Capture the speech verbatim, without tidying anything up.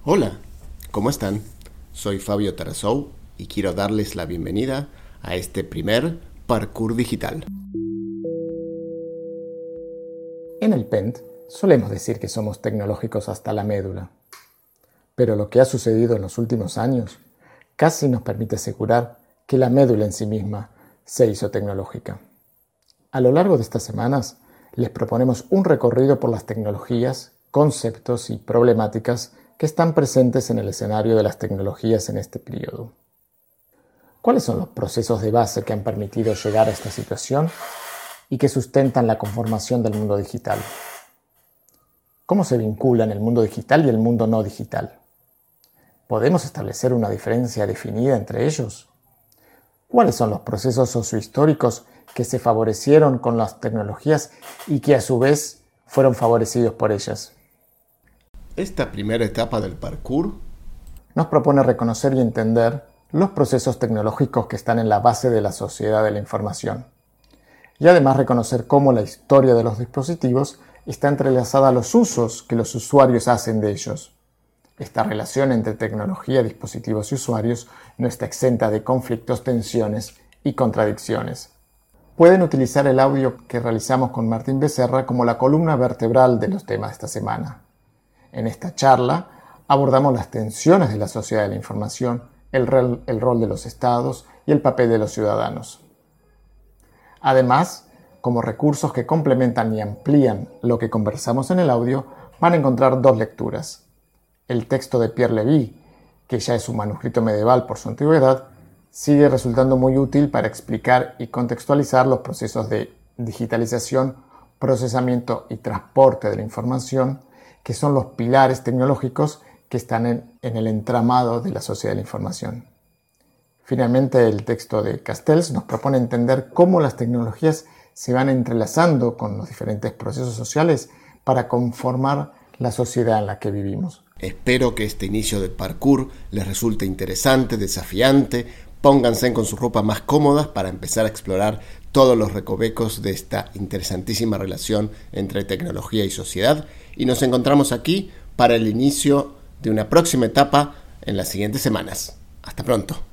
Hola, ¿cómo están? Soy Fabio Tarasou y quiero darles la bienvenida a este primer Parkour Digital. En el P E N T solemos decir que somos tecnológicos hasta la médula, pero lo que ha sucedido en los últimos años casi nos permite asegurar que la médula en sí misma se hizo tecnológica. A lo largo de estas semanas les proponemos un recorrido por las tecnologías, conceptos y problemáticas que están presentes en el escenario de las tecnologías en este periodo. ¿Cuáles son los procesos de base que han permitido llegar a esta situación y que sustentan la conformación del mundo digital? ¿Cómo se vinculan el mundo digital y el mundo no digital? ¿Podemos establecer una diferencia definida entre ellos? ¿Cuáles son los procesos sociohistóricos que se favorecieron con las tecnologías y que a su vez fueron favorecidos por ellas? Esta primera etapa del parkour nos propone reconocer y entender los procesos tecnológicos que están en la base de la sociedad de la información, y además reconocer cómo la historia de los dispositivos está entrelazada a los usos que los usuarios hacen de ellos. Esta relación entre tecnología, dispositivos y usuarios no está exenta de conflictos, tensiones y contradicciones. Pueden utilizar el audio que realizamos con Martín Becerra como la columna vertebral de los temas de esta semana. En esta charla abordamos las tensiones de la sociedad de la información, el rol, el rol de los estados y el papel de los ciudadanos. Además, como recursos que complementan y amplían lo que conversamos en el audio, van a encontrar dos lecturas. El texto de Pierre Lévy, que ya es un manuscrito medieval por su antigüedad, sigue resultando muy útil para explicar y contextualizar los procesos de digitalización, procesamiento y transporte de la información, que son los pilares tecnológicos que están en, en el entramado de la sociedad de la información. Finalmente, el texto de Castells nos propone entender cómo las tecnologías se van entrelazando con los diferentes procesos sociales para conformar la sociedad en la que vivimos. Espero que este inicio de parkour les resulte interesante, desafiante. Pónganse con sus ropas más cómodas para empezar a explorar todos los recovecos de esta interesantísima relación entre tecnología y sociedad. Y nos encontramos aquí para el inicio de una próxima etapa en las siguientes semanas. Hasta pronto.